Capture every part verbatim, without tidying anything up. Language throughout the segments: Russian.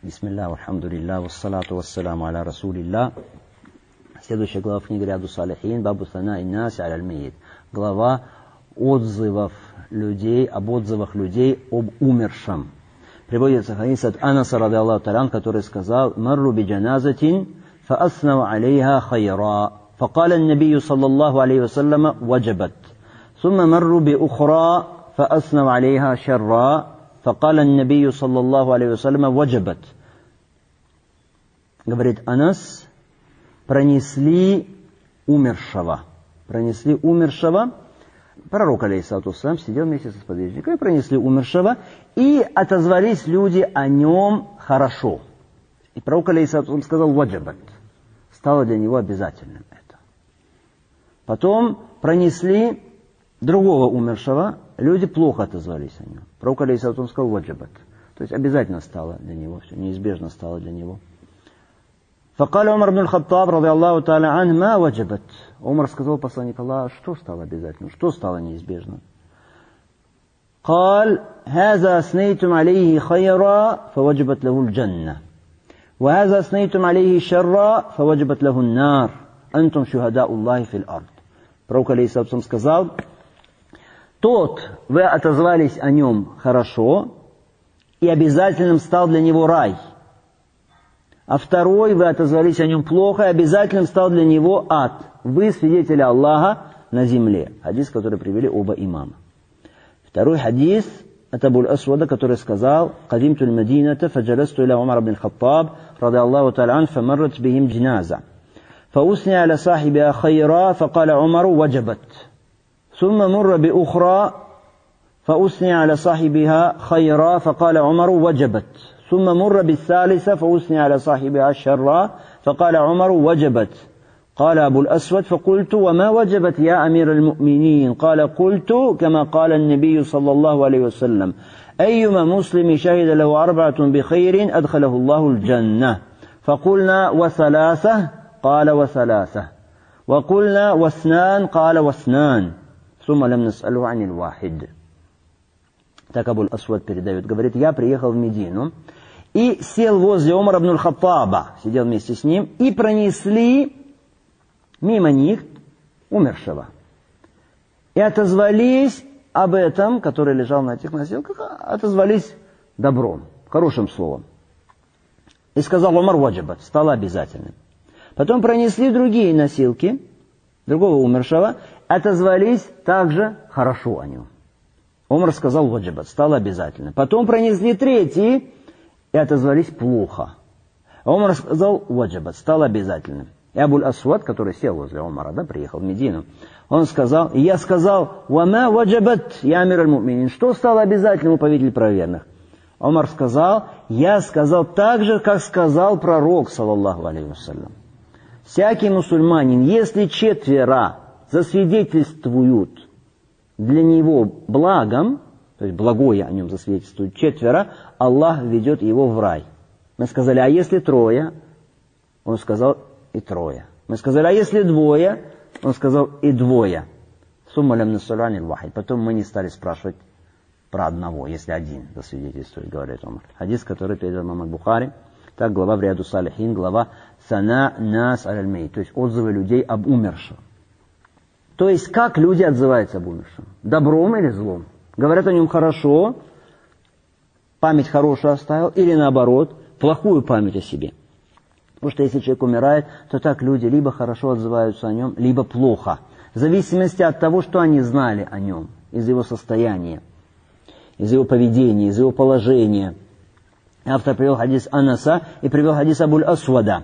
Бисмилля, алхамдулилля, вассалату вассаламу аля расулилля. Следующая глава книги Рияду Салихин, Бабу Сана и Наси аль Мейт. Глава отзывов людей, об отзывах людей об умершем. Приводится хадис от Анаса ради Аллаху та'аля, который сказал: «Марру би джаназатин, фааснау алейха хайра, факаля набию саллаллаху алейхи вассалама ваджабат. Сумма марру би ухра, фааснау алейха шарра, факаля набию саллаллаху алейхи вассалама ваджабат». Говорит Анас, пронесли умершего. Пронесли умершего. Пророк, алейхиссалату вассалям, сидел вместе со сподвижниками, пронесли умершего, и отозвались люди о нем хорошо. И пророк, алейхиссалату вассалям, сказал ваджабат. Стало для него обязательным это. Потом пронесли другого умершего, люди плохо отозвались о нем. Пророк, алейхиссалату вассалям, сказал ваджабат. То есть обязательно стало для него, все неизбежно стало для него. فقال عمر بن الخطاب رضي الله تعالى عنه ما وجبت. Умар сказал посланнику Аллаха, что стало обязательным, что стало неизбежным. قال هذا أثنيتم عليه خيرا فوجبت له الجنة وهذا أثنيتم عليه شرا فوجبت له النار أنتم شهداء الله في الأرض. Пророк алейхиссалату сказал: тот, вы отозвались о нем хорошо, и обязательным стал для него рай. А второй, вы отозвались о нем плохо, и обязательным стал для него ад. Вы свидетели Аллаха на земле. Хадис, который привели оба имама. Второй хадис от Абу аль-Асвада, который сказал: «Кадимту аль-Мадината, фаджаласту иля Умар ибн Хаттаб, ради Аллаху та'аля ан, фамаррат бихим джиназа. Фаусни аля сахибиха хайра, факаля Умару ваджабат. Сумма мурра би ухра, фаусни аля сахибиха хайра, факаля Умару ваджабат. ثم مر بالثالثة فأثني على صاحبها الشر فقال عمر وجبت. قال أبو الأسود فقلت وما وجبت يا أمير المؤمنين؟ قال قلت كما قال النبي صلى الله عليه وسلم: أيما مسلم شهد له أربعة بخير أدخله الله الجنة. فقلنا وثلاثة؟ قال وثلاثة. وقلنا واثنان؟ قال واثنان. ثم لم نسأله عن الواحد. Так Абу аль-Асвад передает, говорит: я приехал в Медину и сел возле Умара ибн аль-Хаттаба, сидел вместе с ним, и пронесли мимо них умершего. И отозвались об этом, который лежал на этих носилках, отозвались добром, хорошим словом. И сказал Умар ваджабат, стало обязательным. Потом пронесли другие носилки, другого умершего, отозвались также хорошо о нем. Умар сказал ваджабат, стало обязательно. Потом пронесли третьи и отозвались плохо. Умар сказал ваджабат, стало обязательным. И Абу аль-Асвад, который сел возле Умара, да, приехал в Медину, он сказал, и я сказал: «Вама ваджабат, я амир аль-муминин». Что стало обязательным у повелителя правоверных? Умар сказал: я сказал так же, как сказал пророк, саллаллаху алейхи вассалям. Всякий мусульманин, если четверо засвидетельствуют для него благом, то есть благое о нем засвидетельствует четверо, Аллах ведет его в рай. Мы сказали: а если трое? Он сказал: и трое. Мы сказали: а если двое? Он сказал: и двое. Сумма лям насалани аль-вахид. Потом мы не стали спрашивать про одного, если один засвидетельствует, говорит Умар. Хадис, который передал имам аль-Бухари. Так, глава в Рияду Салихин, глава Сана Нас аль Мейт, то есть отзывы людей об умершем. То есть, как люди отзываются об умершем? Добром или злом? Говорят о нем хорошо, память хорошую оставил, или наоборот, плохую память о себе. Потому что если человек умирает, то так люди либо хорошо отзываются о нем, либо плохо. В зависимости от того, что они знали о нем, из его состояния, из его поведения, из его положения. Автор привел хадис Анаса и привел хадис Абу аль-Асвада.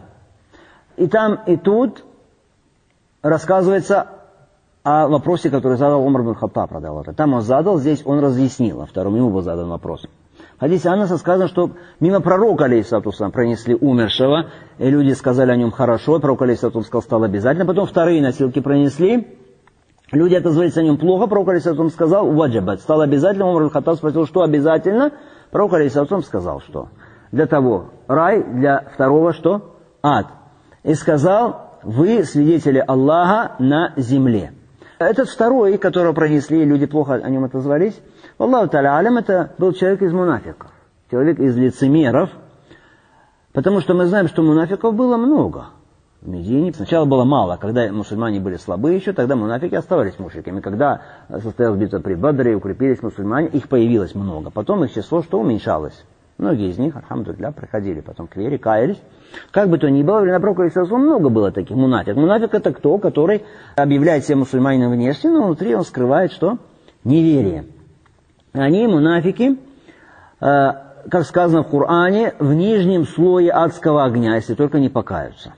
И там, и тут рассказывается о вопросе, который задал Умар ибн Хаттаб. Там он задал, здесь он разъяснил, а второму ему был задан вопрос. В хадисе Анаса сказано, что мимо пророка, алейхиссалату вассалям, пронесли умершего, и люди сказали о нем хорошо, пророк, алейхиссалату вассалям, сказал, стало обязательно, потом вторые носилки пронесли, люди отозвались о нем плохо, пророк, алейхиссалату вассалям, сказал ваджабат, стало обязательно. Умар ибн Хаттаб спросил, что обязательно, пророк, алейхиссалату вассалям, сказал, что для того рай, для второго что? Ад. И сказал: вы свидетели Аллаха на земле. Этот второй, которого пронесли, люди плохо о нем отозвались, Аллаху та'аля алям, это был человек из мунафиков, человек из лицемеров. Потому что мы знаем, что мунафиков было много в Медине. Сначала было мало, когда мусульмане были слабы еще, тогда мунафики оставались мушриками. Когда состоялась битва при Бадре, укрепились мусульмане, их появилось много. Потом их число что уменьшалось. Многие из них, альхамдулилля, приходили потом к вере, каялись. Как бы то ни было, во времена пророка алейхиссалату много было таких мунафик. Мунафик это кто? Который объявляет себя мусульманином внешне, но внутри он скрывает что? Неверие. Они, мунафики, э, как сказано в Коране, в нижнем слое адского огня, если только не покаются.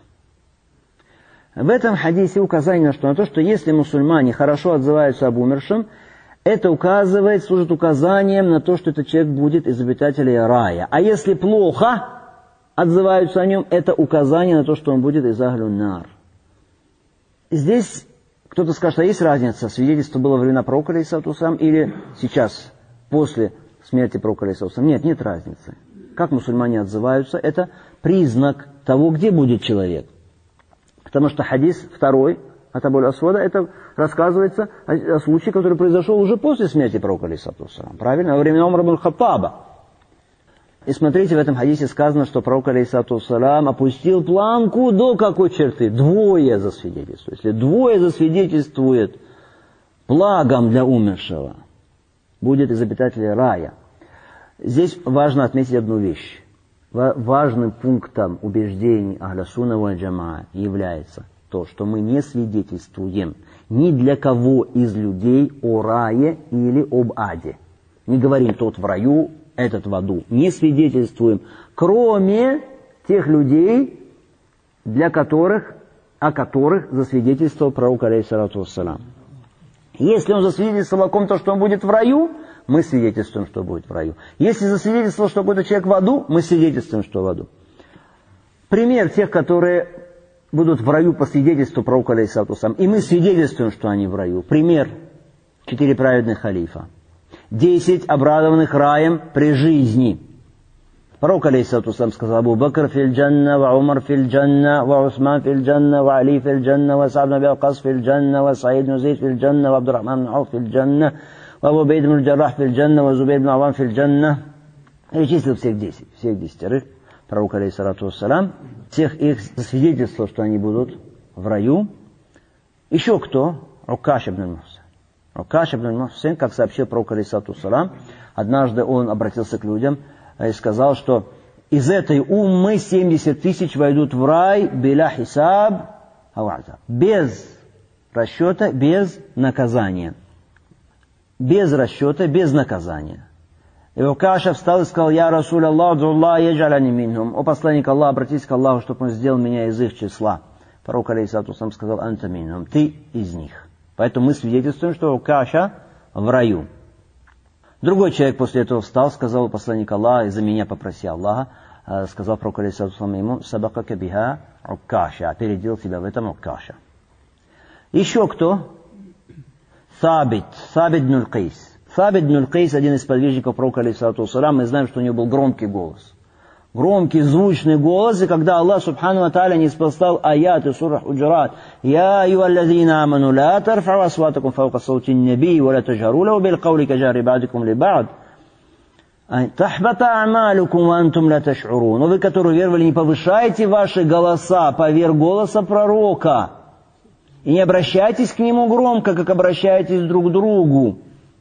В этом хадисе указание на, что, на то, что если мусульмане хорошо отзываются об умершем, это указывает, служит указанием на то, что этот человек будет из обитателей рая. А если плохо отзываются о нем, это указание на то, что он будет из ахлюн нар. Здесь кто-то скажет, а есть разница, свидетельство было во времена пророка алейхиссалату вассалям или сейчас, после смерти пророка алейхиссалату вассалям? Нет, нет разницы. Как мусульмане отзываются, это признак того, где будет человек. Потому что хадис второй от Абу аль-Асвада, это рассказывается о, о случае, который произошел уже после смерти пророка алейхиссалату вассалям. Правильно? Во времена Умара ибн Хаттаба. И смотрите, в этом хадисе сказано, что пророк алейхиссалату вассалям опустил планку до какой черты? Двое засвидетельствует. Если двое засвидетельствует благом для умершего, будет из обитателей рая. Здесь важно отметить одну вещь. Важным пунктом убеждений Ахля Сунна валь Джамаа является то, что мы не свидетельствуем ни для кого из людей о рае или об аде. Не говорим тот в раю, этот в аду. Не свидетельствуем, кроме тех людей, для которых, о которых засвидетельствовал пророк алейхиссалату вассалям. Если он засвидетельствовал о ком-то, что он будет в раю, мы свидетельствуем, что будет в раю. Если засвидетельствовал, что какой-то человек в аду, мы свидетельствуем, что в аду. Пример тех, которые будут в раю по свидетельству пророка алейхиссалату вассалям, и мы свидетельствуем, что они в раю. Пример. Четыре праведных халифа. Десять обрадованных раем при жизни. Пророк алейхиссалату вассалям сказал: Абу Бакр фил джанна, ва Умар фил джанна, ва Усман фил джанна, ва Али фил джанна, ва Са'д ибн Аби Ваккас фил джанна, ва Саид ибн Зейд фил джанна, ва Абдуррахман ибн Ауф фил джанна, ва Абу Убайд ибн Джаррах фил джанна, ва Зубайр ибн Аввам фил джанна. Перечислил всех десять, всех десятерых. Пророк алейхиссалату вассалям всех их засвидетельствовал, что они будут в раю. Еще кто? Укаш ибн Мухсин. Укаш ибн Мухсин, как сообщил пророк алейхиссалату вассалям, однажды он обратился к людям и сказал, что из этой уммы семьдесят тысяч войдут в рай биля хисаб, без расчета, без наказания. Без расчета, без наказания. И Укаша встал и сказал: Я Расуль Аллах, Аллах, яджаляни минхум. О посланник Аллаха, обратись к Аллаху, чтобы он сделал меня из их числа. Пророк алейхиссалату вассалям сказал: Анта минхум, ты из них. Поэтому мы свидетельствуем, что Укаша в раю. Другой человек после этого встал, сказал: посланник Аллаха, из-за меня попроси Аллаха, сказал пророк алейхиссалату вассалам ему: Сабакака биха Укаша, опередил тебя в этом Укаша. Еще кто? Сабит, Сабит ибн аль-Кайс. Сабит ибн аль-Кайс, один из подвижников пророка алейхиссалату вассалям, мы знаем, что у него был громкий голос. Громкий, звучный голос, и когда Аллах субхану ва тааля не спасал аяты сура Худжурат: «Я айюаллазина аману ла тарфау асватакум фаука саутин наби, ва ла таджару лаху бил каули каджари ба'дикум ли ба'д, тахбата а'малукум ва антум ла таш'урун». Но вы, которые веровали, не повышайте ваши голоса поверх голоса пророка, и не обращайтесь к нему громко, как обращаетесь друг к другу.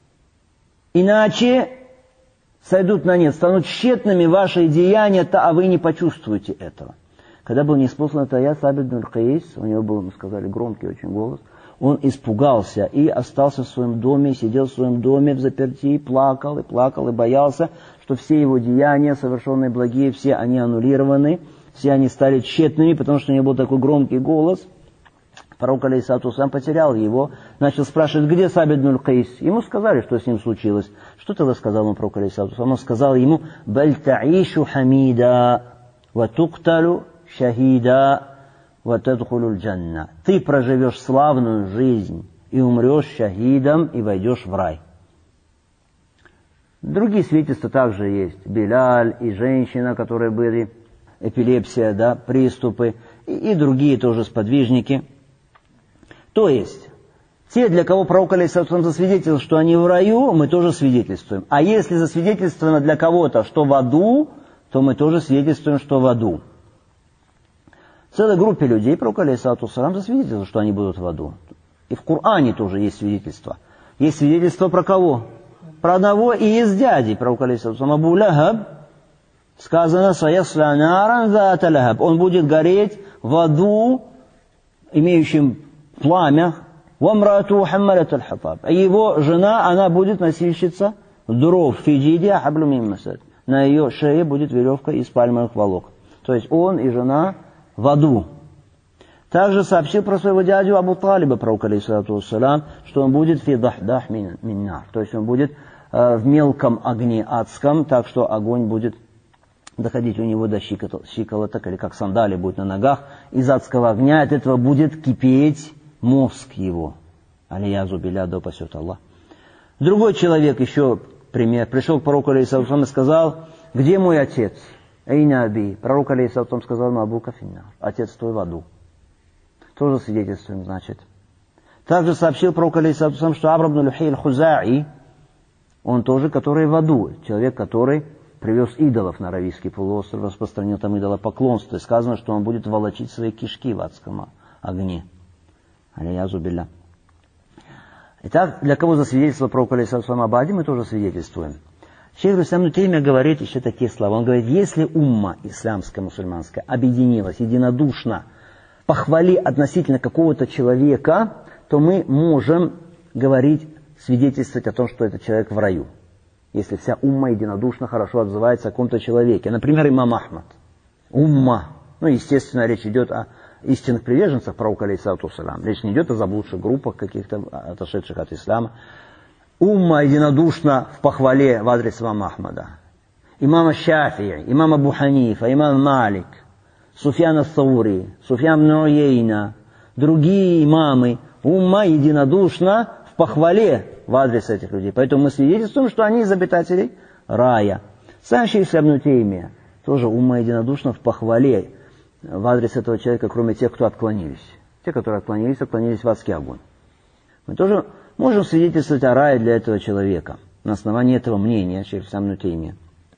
Иначе сойдут на нет, станут тщетными ваши деяния, а вы не почувствуете этого. Когда был ниспослан этот аят, Сабит ибн аль-Кайс, у него был, мы сказали, громкий очень голос, он испугался и остался в своем доме, сидел в своем доме в заперти, плакал и плакал, и боялся, что все его деяния, совершенные благие, все они аннулированы, все они стали тщетными, потому что у него был такой громкий голос. Пророк алейхиссалату вассалям потерял его, начал спрашивать, где Сабит ибн аль-Кайс. Ему сказали, что с ним случилось. Что тогда сказал ему пророк алейхиссалату вассалям? Он сказал ему: «Баль таишу хамида, ва тукталу шахида, ва тадхулу джанна». Ты проживешь славную жизнь и умрешь шахидом и войдешь в рай. Другие свидетельства также есть. Биляль и женщина, которые были эпилепсия, да, приступы, и, и другие тоже сподвижники. То есть, те, для кого пророк алейхиссалату вассалям засвидетельствовал, что они в раю, мы тоже свидетельствуем. А если засвидетельствовано для кого-то, что в аду, то мы тоже свидетельствуем, что в аду. Целой группе людей пророк алейхиссалату вассалам засвидетельствовал, что они будут в аду. И в Коране тоже есть свидетельство. Есть свидетельство про кого? Про одного и из дяди пророка алейхиссалату вассалам, Абу Лахаб. Сказано, «Саясля наран зата лахаб». Он будет гореть в аду, имеющим пламя. «Вамрату хаммалат аль-хатаб». А его жена, она будет носильщица дров. «Фиджидия хаблу мин масад». На ее шее будет веревка из пальмовых волокон. То есть он и жена в аду. Также сообщил про своего дядю Абу Талиба, пророк алейхиссалату вассалам, что он будет фи дахдах мин нар. То есть он будет э, в мелком огне адском, так что огонь будет доходить у него до щиколоток, или как сандали будет на ногах, из адского огня, от этого будет кипеть мозг его. Алиязу билля, да упасет Аллах. Другой человек, еще пример, пришел к пророку алейхиссалату и сказал, где мой отец? Эйна аби. Пророк алейхиссалату сказал, Абука финнар. Отец твой в аду. Тоже свидетельствуем, значит. Также сообщил пророк алейхиссалату, что Амр ибн Люхей аль-Хузаи, он тоже, который в аду. Человек, который привез идолов на Аравийский полуостров, распространил там идолопоклонство. И сказано, что он будет волочить свои кишки в адском огне. Алиязу билля. Итак, для кого засвидетельствовал пророк алейхиссалату об аде, мы тоже свидетельствуем. Шейх ибн Теймия говорит еще такие слова. Он говорит, если умма исламская, мусульманская объединилась единодушно в похвале относительно какого-то человека, то мы можем говорить, свидетельствовать о том, что этот человек в раю. Если вся умма единодушно хорошо отзывается о каком-то человеке. Например, имам Ахмад. Умма. Ну, естественно, речь идет о истинных приверженцах пророка алейхиссалату вассалам. Речь не идет о заблудших группах, каких-то отошедших от ислама. Умма единодушно в похвале в адрес имама Ахмада. Имама Шафии, имама Абу Ханифа, имам Малик, Суфьян ас-Саури, Суфьян ибн Уяйна, другие имамы. Умма единодушно в похвале в адрес этих людей. Поэтому мы свидетельствуем, что они из обитателей рая. Сам шейх ибн Теймия тоже умма единодушно в похвале в адрес этого человека, кроме тех, кто отклонились. Те, которые отклонились, отклонились в адский огонь. Мы тоже можем свидетельствовать о рае для этого человека на основании этого мнения шейх ибн Теймия.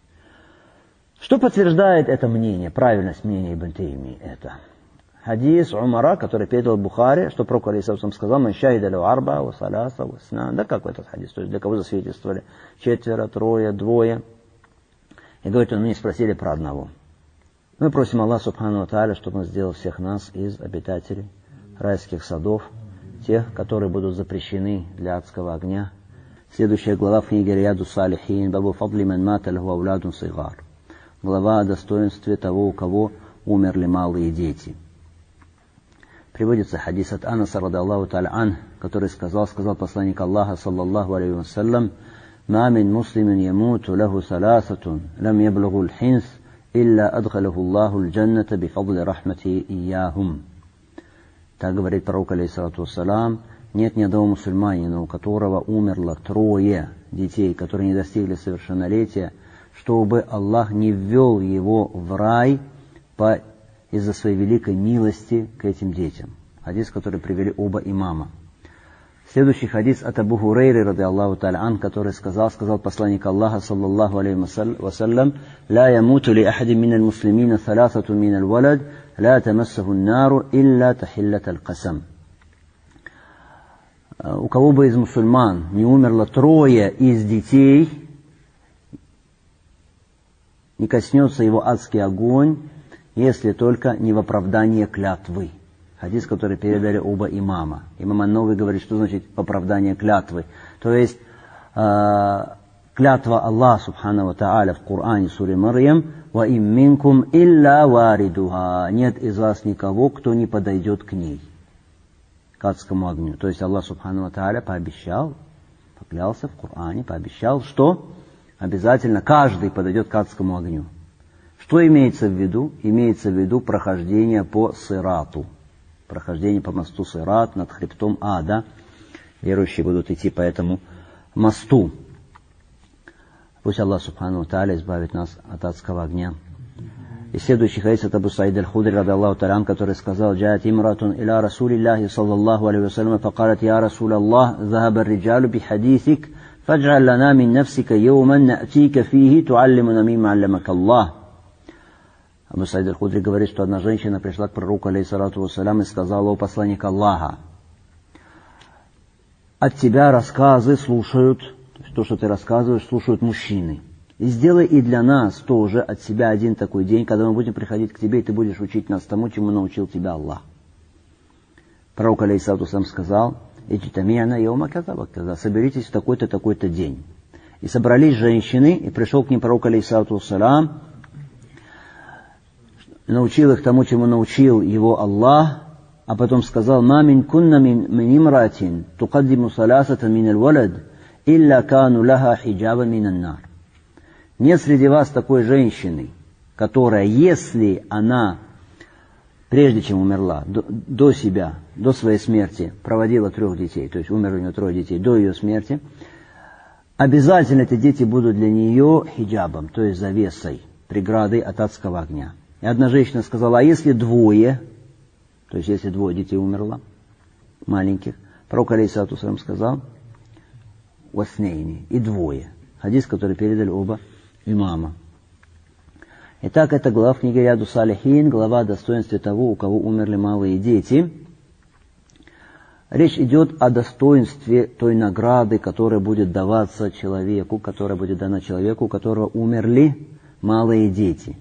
Что подтверждает это мнение, правильность мнения Ибн Теймии? Это хадис Умара, который передал Бухари, что пророк алейхиссалату сказал, «Ман шахида лю арба, ва саласа, ва снан». Да как этот хадис? То есть для кого засвидетельствовали? Четверо, трое, двое. И говорит, он, мне спросили про одного. Мы просим Аллаха Субхану ва Тааля, чтобы он сделал всех нас из обитателей райских садов, тех, которые будут запрещены для адского огня. Следующая глава в книге Рияду Салихин, бабу фадли ман мата лаху ауладун сигар. Глава о достоинстве того, у кого умерли малые дети. Приводится хадис от Анаса радаллаху та'аля ан, который сказал, сказал посланник Аллаха саллаллаху алейхи вассалям, «Ма мин муслимин ямуту лаху саласатун, лам яблугу л-хинс, илля адхалаху Аллаху л-джанната бифадли рахмати ияхум». Так говорит пророк алейхиссалату вассалам, нет ни одного мусульманина, у которого умерло трое детей, которые не достигли совершеннолетия, чтобы Аллах не ввел его в рай по, из-за своей великой милости к этим детям. Хадис, который привели оба имама. Следующий хадис от Абу Хурейры, ради Аллаху та'аля ан, который сказал, сказал посланник Аллаха, саллаллаху алейхи вассалям, «Ла ямуту ли ахадин мин аль-муслимина саласату мин аль-валад, ла тамассаху ан-нару, илля тахиллат аль-касам». У кого бы из мусульман не умерло трое из детей, не коснется его адский огонь, если только не в оправдание клятвы. Хадис, который передали оба имама. Имам ан-Навави говорит, что значит оправдание клятвы. То есть э, клятва Аллаха Субхану ва Та'аля в Коране, суре Марьям, «Ва им минкум илля варидуха». Нет из вас никого, кто не подойдет к ней, к адскому огню. То есть Аллах Субхану ва Та'аля пообещал, поклялся в Коране, пообещал, что обязательно каждый подойдет к адскому огню. Что имеется в виду? Имеется в виду прохождение по сирату. Прохождение по мосту сират над хребтом ада. Верующие будут идти по этому мосту. Пусть Аллах Субхану ва Тааля избавит нас от адского огня. И следующий хадис от Абу Саид аль-Худри, ради Аллаху та'аля ан, который сказал, «Джаат имратун иля Расулиллахи саллаллаху алейхи вассалям, факалат, я Расул Аллах, захаба риджалу би хадисик, фадж'ал лана мин нафсика йоуман на'тика фихи, ту'аллимуна мимма алламака Аллах». Абу Саид аль-Худри говорит, что одна женщина пришла к пророку, алейхиссалату вассалям, и сказала: о посланник Аллаха, от тебя рассказы слушают, то, есть то, что ты рассказываешь, слушают мужчины. И сделай и для нас тоже от себя один такой день, когда мы будем приходить к тебе, и ты будешь учить нас тому, чему научил тебя Аллах. Пророк, алейхиссалату вассалям, сказал: «Иджтами'на йаума каза ва каза», соберитесь в такой-то, такой-то день. И собрались женщины, и пришел к ним пророк, алейхиссалату вассалям, научил их тому, чему научил его Аллах, а потом сказал: «Ма мин кунна мин имратин тукаддиму саласата мин аль-валад, илля кану лаха хиджаба мин ан-нар». Нет среди вас такой женщины, которая, если она, прежде чем умерла, до, до себя, до своей смерти, проводила трех детей, то есть умерли у нее трое детей до ее смерти, обязательно эти дети будут для нее хиджабом, то есть завесой, преградой от адского огня. И одна женщина сказала: а если двое, то есть если двое детей умерло, маленьких, пророк, алейхиссалату вассалям, сказал: «Васнейни», и двое. Хадис, который передали оба имама. Итак, это глава в книге Рияду Салихин, глава о достоинстве того, у кого умерли малые дети. Речь идет о достоинстве той награды, которая будет даваться человеку, которая будет дана человеку, у которого умерли малые дети.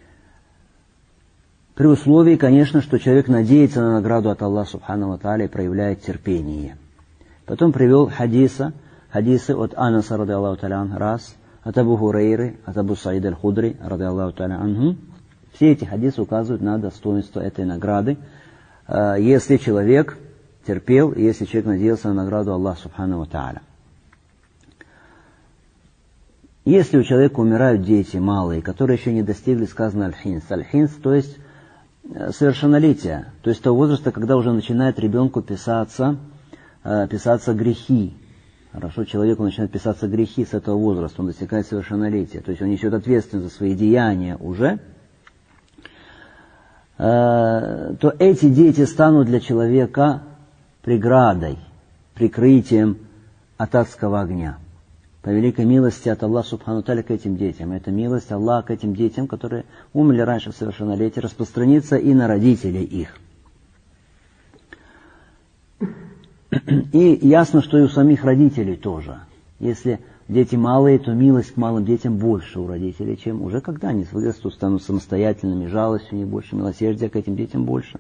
При условии, конечно, что человек надеется на награду от Аллаха Субхану ва Тааля и проявляет терпение. Потом привел хадиса, хадисы от Анаса, ради Аллаху Тааля анху, раз, от Абу Хурейры, от Абу Саида аль-Худри, ради Аллаху Тааля анху. Все эти хадисы указывают на достоинство этой награды, если человек терпел, и если человек надеялся на награду Аллаха Субхану ва Тааля. Если у человека умирают дети малые, которые еще не достигли, сказано, аль-хинс. Аль-хинс, то есть совершеннолетия, то есть того возраста, когда уже начинает ребенку писаться, э, писаться грехи. Хорошо, человеку начинают писаться грехи с этого возраста, он достигает совершеннолетия, то есть он несет ответственность за свои деяния уже, э, то эти дети станут для человека преградой, прикрытием от адского огня. По великой милости от Аллаха Субхану Тааля к этим детям. Это милость Аллаха к этим детям, которые умерли раньше в совершеннолетии, распространится и на родителей их. И ясно, что и у самих родителей тоже. Если дети малые, то милость к малым детям больше у родителей, чем уже когда они вырастут, станут самостоятельными, жалость у них больше, милосердия к этим детям больше.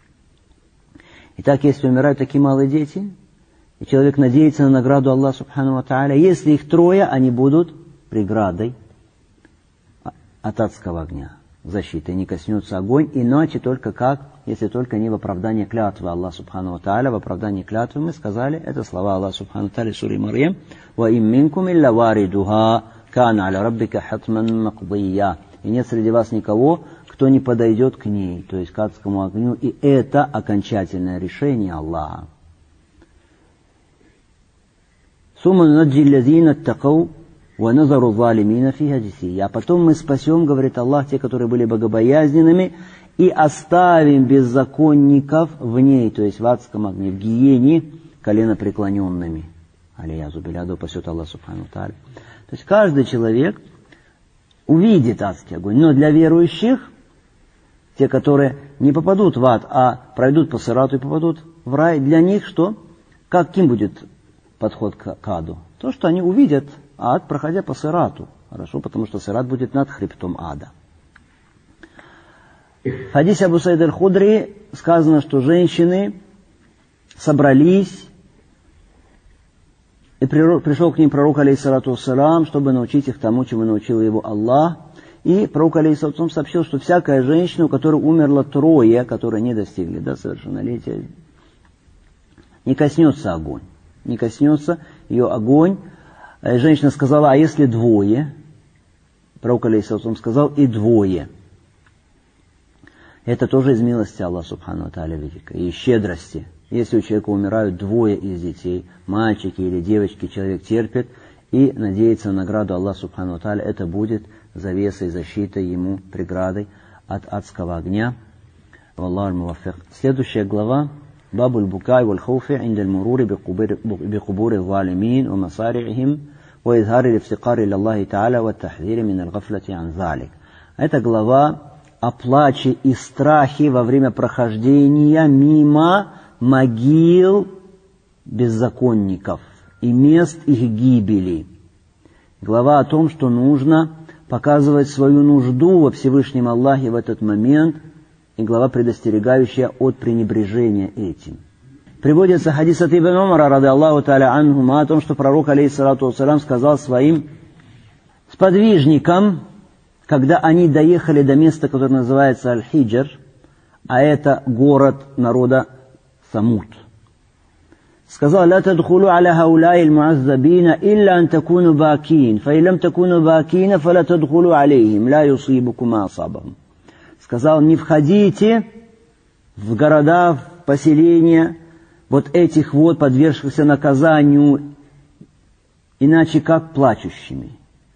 Итак, если умирают такие малые дети, и человек надеется на награду Аллаха Субхану ва Тааля, если их трое, они будут преградой от адского огня, защитой, не коснется огонь, иначе только как, если только не в оправдании клятвы Аллаха Субхану ва Тааля. В оправдании клятвы мы сказали, это слова Аллаха Субхану ва Тааля в суре Марьям: «Ва им минкум илля варидуха, кана аля раббика хатман мақдия». И нет среди вас никого, кто не подойдет к ней, то есть к адскому огню, и это окончательное решение Аллаха. «Сумма наджи лазина аттакау ва назару залимина фиха джисия». А потом мы спасем, говорит Аллах, те, которые были богобоязненными, и оставим беззаконников в ней, то есть в адском огне, в гиене, коленопреклоненными. Алиязу биляду, пасет Аллах Субхану Тааля. То есть каждый человек увидит адский огонь, но для верующих, те, которые не попадут в ад, а пройдут по сирату и попадут в рай, для них что? Каким будет подход к аду? То, что они увидят ад, проходя по сирату. Хорошо, потому что сират будет над хребтом ада. В хадисе Абу Саида аль-Худри сказано, что женщины собрались, и пришел к ним пророк, алейхиссалату вассалам, чтобы научить их тому, чему научил его Аллах. И пророк, алейхиссалату вассалам, сообщил, что всякая женщина, у которой умерло трое, которые не достигли до совершеннолетия, не коснется огонь. Не коснется ее огонь. Женщина сказала: а если двое? Пророк, алейхиссалату сказал: и двое. Это тоже из милости Аллаха Субхану ва Тааля великой, и щедрости. Если у человека умирают двое из детей, мальчики или девочки, человек терпит и надеется на награду Аллаха Субхану ва Тааля, это будет завесой, защитой ему, преградой от адского огня. Валлаху муаффик. Следующая глава: باب البكاء والخوف عند المرور بقبور الظالمين ومصارعهم وإظهار الافتقار إلى الله تعالى والتحذير من الغفلة عن ذلك. Это глава о плаче и страхе во время прохождения мимо могил беззаконников и мест их гибели. Глава о том, что нужно показывать свою нужду во Всевышнем Аллахе в этот момент, и глава, предостерегающая от пренебрежения этим. Приводится хадис от Ибн Умара, рады Аллаху та'аля анхума, о том, что пророк, алейхиссалату вассалям, сказал своим сподвижникам, когда они доехали до места, которое называется Аль-Хиджр, а это город народа Самуд. Сказал: «Ла тадхулу аля хауляи аль-муаззабина илля ан такуну бакин, фа илям такуну бакина, фа ла тадхулу алейхим, ла юсибукум ма асабахум». Сказал: не входите в города, в поселения вот этих вот подвергшихся наказанию, иначе как плачущими.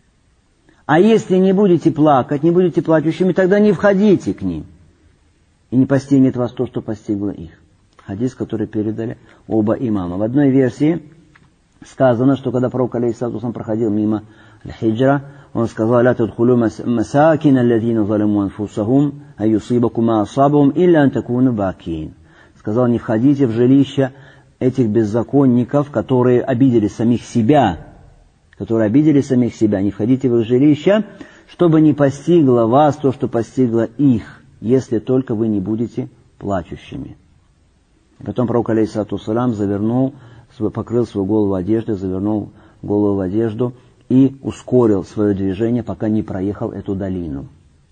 А если не будете плакать, не будете плачущими, тогда не входите к ним, и не постигнет вас то, что постигло их. Хадис, который передали оба имама. В одной версии сказано, что когда пророк алейхиссалату вассалям проходил мимо Аль-Хиджра, он сказал: «Ля тадхулу масакин аллазина залиму анфусахум, а юсибакум ма асабахум, илля ан такуну бакин». Сказал: не входите в жилища этих беззаконников, которые обидели самих себя, которые обидели самих себя, не входите в их жилища, чтобы не постигло вас то, что постигло их, если только вы не будете плачущими. Потом пророк, алейхиссалату вассалям, завернул, покрыл свою голову одеждой, завернул голову в одежду и ускорил свое движение, пока не проехал эту долину.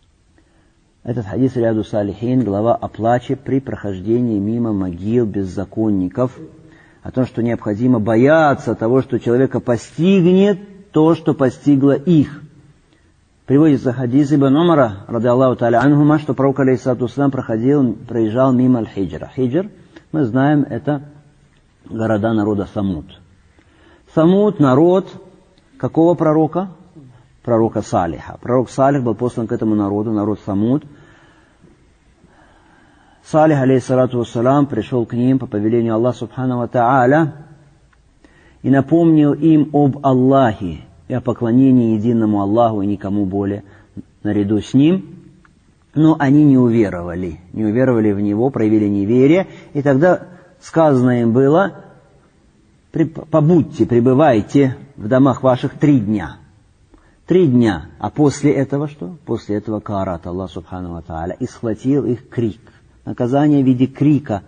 Этот хадис Рияду Салихин, глава о плаче при прохождении мимо могил беззаконников, о том, что необходимо бояться того, что человека постигнет то, что постигло их. Приводится хадис Ибн Умара, рады Аллаху та'аля анхума, что пророк, алейхиссалату вассалям, проходил, проезжал мимо Аль-Хиджра. Хиджр, мы знаем, это города народа Самуд. Самуд — народ какого пророка? Пророка Салиха. Пророк Салих был послан к этому народу, народ Самуд. Салих, алейхиссалату вассалям, пришел к ним по повелению Аллаха субхану ва та'аля и напомнил им об Аллахе и о поклонении единому Аллаху и никому более наряду с ним. Но они не уверовали, не уверовали в Него, проявили неверие, и тогда сказано им было: побудьте, пребывайте в домах ваших три дня. Три дня. А после этого что? После этого каарат Аллах субхану ва та'аля, и схватил их крик. Наказание в виде крика,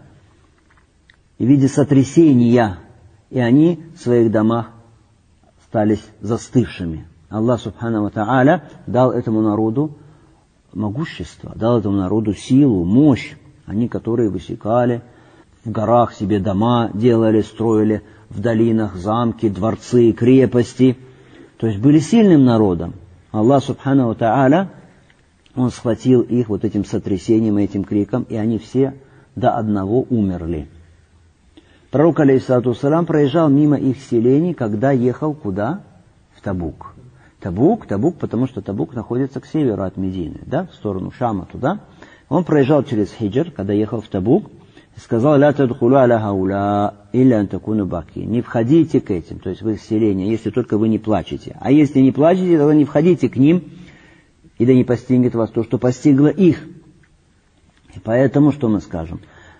в виде сотрясения, и они в своих домах остались застывшими. Аллах субхану ва та'аля дал этому народу могущество, дал этому народу силу, мощь. Они, которые высекали в горах себе дома, делали, строили в долинах замки, дворцы, крепости. То есть были сильным народом. Аллах субхану ва та'аля, Он схватил их вот этим сотрясением, этим криком, и они все до одного умерли. Пророк, алейхиссалату вассалям, проезжал мимо их селений, когда ехал куда? В Табук. Табук, Табук, потому что Табук находится к северу от Медины, да, в сторону Шама туда. Он проезжал через Хиджр, когда ехал в Табук, и сказал: «Ля тадхулу аля хауля, илля ан такуну баки». Не входите к этим, то есть в их селение, если только вы не плачете. А если не плачете, тогда не входите к ним, и да не постигнет вас то, что постигло их. И поэтому, что мы скажем?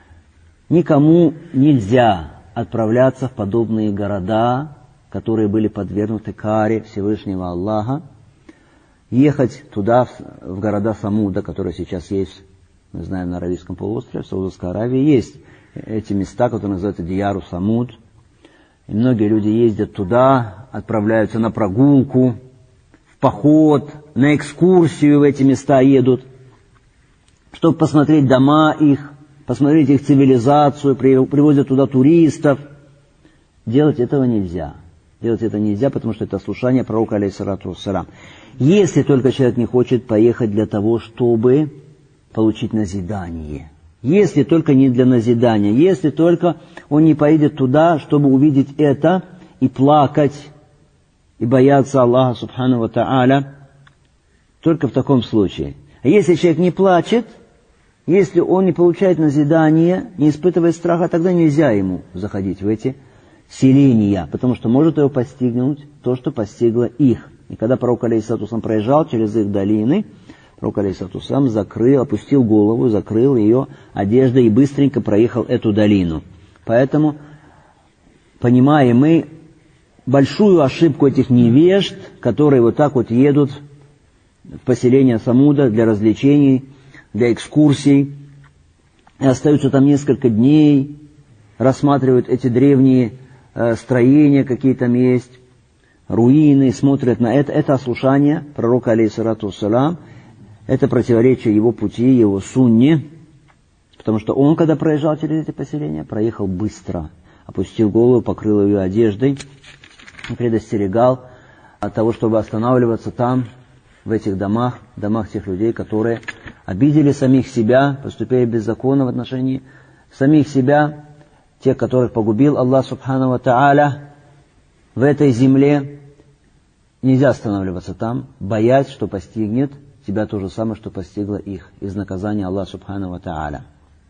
Никому нельзя отправляться в подобные города, которые были подвергнуты каре Всевышнего Аллаха, ехать туда, в города Самуда, которые сейчас есть, мы знаем, на Аравийском полуострове, в Саудовской Аравии есть эти места, которые называются Дияру Самуд. И многие люди ездят туда, отправляются на прогулку, в поход, на экскурсию в эти места едут, чтобы посмотреть дома их, посмотреть их цивилизацию, привозят туда туристов. Делать этого нельзя. Делать это нельзя, потому что это слушание пророка, алейхиссалату вассалям. Если только человек не хочет поехать для того, чтобы получить назидание. Если только не для назидания. Если только он не поедет туда, чтобы увидеть это и плакать, и бояться Аллаха субхану ва та'аля. Только в таком случае. А если человек не плачет, если он не получает назидание, не испытывает страха, тогда нельзя ему заходить в эти селения, потому что может его постигнуть то, что постигло их. И когда пророк, алейхиссалату вассалям, проезжал через их долины, пророк алейхиссалату вассалям закрыл, опустил голову, закрыл ее одеждой и быстренько проехал эту долину. Поэтому понимаем мы большую ошибку этих невежд, которые вот так вот едут в поселение Самуда для развлечений, для экскурсий, и остаются там несколько дней, рассматривают эти древние э, строения, какие там есть, руины, смотрят на это. Это ослушание пророка алейхиссалату вассалям, это противоречие его пути, его сунне, потому что он, когда проезжал через эти поселения, проехал быстро, опустил голову, покрыл ее одеждой, и предостерегал от того, чтобы останавливаться там, в этих домах, домах тех людей, которые обидели самих себя, поступили беззаконно в отношении самих себя, тех, которых погубил Аллах Субхану ва Тааля в этой земле. Нельзя останавливаться там, боясь, что постигнет тебя то же самое, что постигло их из наказания Аллаха Субхану ва Тааля.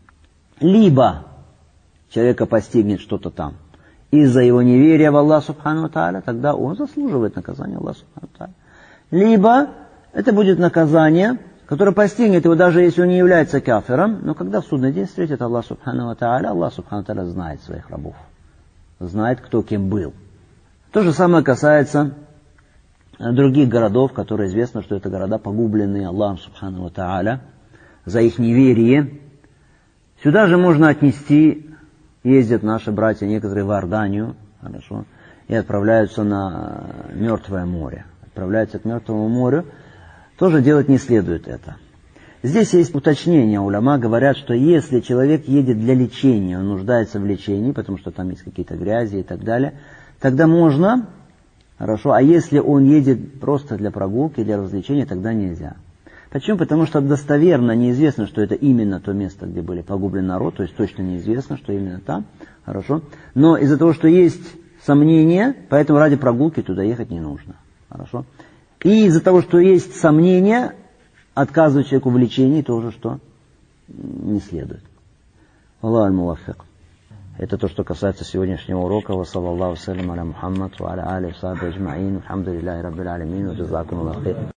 Либо человека постигнет что-то там из-за его неверия в Аллаха Субхану ва Тааля, тогда он заслуживает наказания Аллаха Субхану ва Тааля. Либо это будет наказание, которое постигнет его, даже если он не является кафиром, но когда в судный день встретит Аллах Субхану ва Тааля, Аллах Субхану ва Тааля знает своих рабов, знает, кто кем был. То же самое касается других городов, которые известно, что это города, погубленные Аллахом Субхану ва Тааля за их неверие. Сюда же можно отнести, ездят наши братья некоторые в Иорданию, хорошо, и отправляются на Мертвое море. Отправляются к Мертвому морю, тоже делать не следует это. Здесь есть уточнение. Уляма говорят, что если человек едет для лечения, он нуждается в лечении, потому что там есть какие-то грязи и так далее, тогда можно, хорошо, а если он едет просто для прогулки, для развлечения, тогда нельзя. Почему? Потому что достоверно неизвестно, что это именно то место, где были погублен народ, то есть точно неизвестно, что именно там, хорошо. Но из-за того, что есть сомнения, поэтому ради прогулки туда ехать не нужно, хорошо. И из-за того, что есть сомнения, отказывать человеку в лечении тоже что? Не следует. Аллаху аль-муаффик. Это то, что касается сегодняшнего урока. Ва саллаллаху салям аля Мухаммад ва аля али ва сахби аджмаин. Алхамдулиллахи раббил алямин. Ва джазакум Аллаху хайр.